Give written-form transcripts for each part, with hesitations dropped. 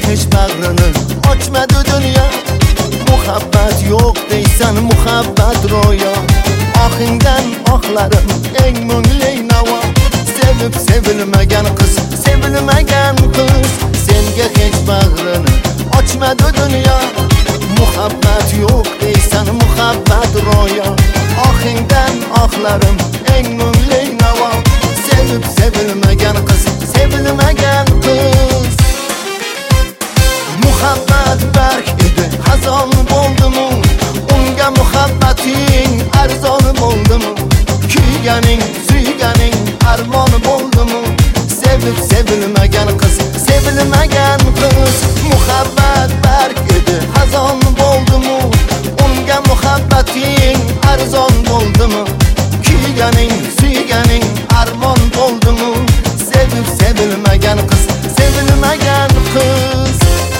hech bag'rini ochmadi dunyo. Muhabbat yo'q deysan, muhabbat ro'yo. Ohingdan ohlarim eng mungli navo. Sevib sevilmagan qiz, sevilmagan qiz, senga hech bag'rini ochmadi dunyo. Muhabbat yo'q deysan, muhabbat ro'yo. Ohingdan ohlarim eng mungli navo. Sevib sevilmagan qiz, sevilmagan qiz. Muhabbat bark edi, xazon bo'ldimu, unga muhabbating arzon bo'ldimu. Kuyganing, suyganing armon bo'ldimu. Sevib sevilmagan qiz, sevilmagan qiz. Muhabbat bark edi, xazon bo'ldimu, unga muhabbating arzon bo'ldimu. Kuyganing, suyganing armon bo'ldimu. Sevib sevilmagan qiz, sevilmagan qiz.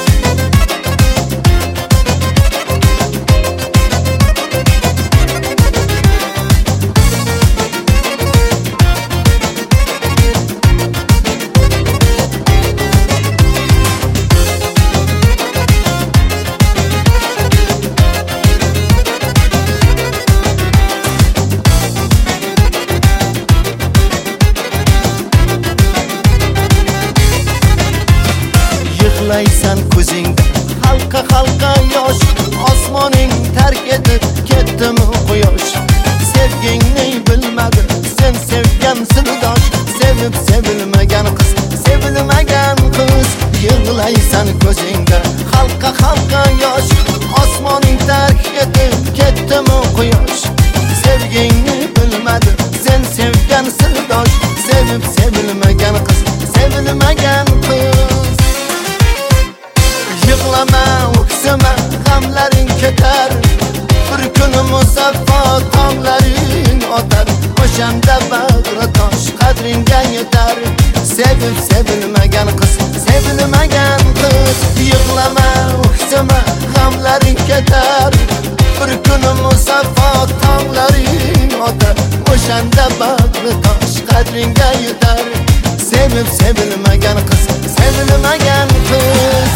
Yig'laysan ko'zingda halqa halqa yosh, osmoning tark etib ketdimi quyosh. Sevgingni bilmadi sen sevgan sirdosh. Sevib sevilmagan qiz, sevilmagan qiz. Yig'laysan ko'zingda halqa halqa yosh, osmoning tark etib ketdimi quyosh. Sevgingni bilmadi sen sevgan sirdosh. Sevib sevilmagan qiz, sevilmagan qiz. Yig'lama, o'ksima, g'amlaring ketar. Bir kun musaffo tonglaring otar. O'shanda bag'ri tosh qadringga yetar. Sevib sevilmagan qiz, sevilmagan qiz. Yig'lama, o'ksima, g'amlaring ketar. Bir kun musaffo tonglaring otar. O'shanda bag'ri tosh qadringga yetar. Sevib sevilmagan qiz, sevilmagan qiz.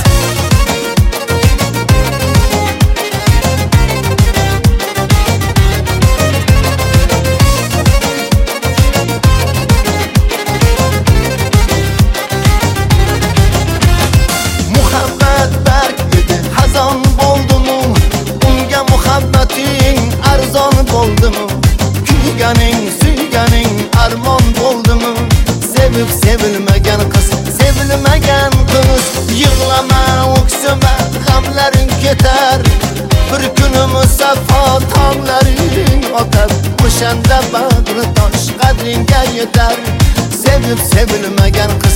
Arzon bo'ldimu, kuyganing, suyganing armon bo'ldimu. Sevib sevilmagan qiz, sevilmagan qiz. Yig'lama, o'ksima, g'amlaring ketar. Bir kun musaffo tonglaring otar. O'shanda bag'ri tosh qadringga yetar. Sevib sevilmagan qiz,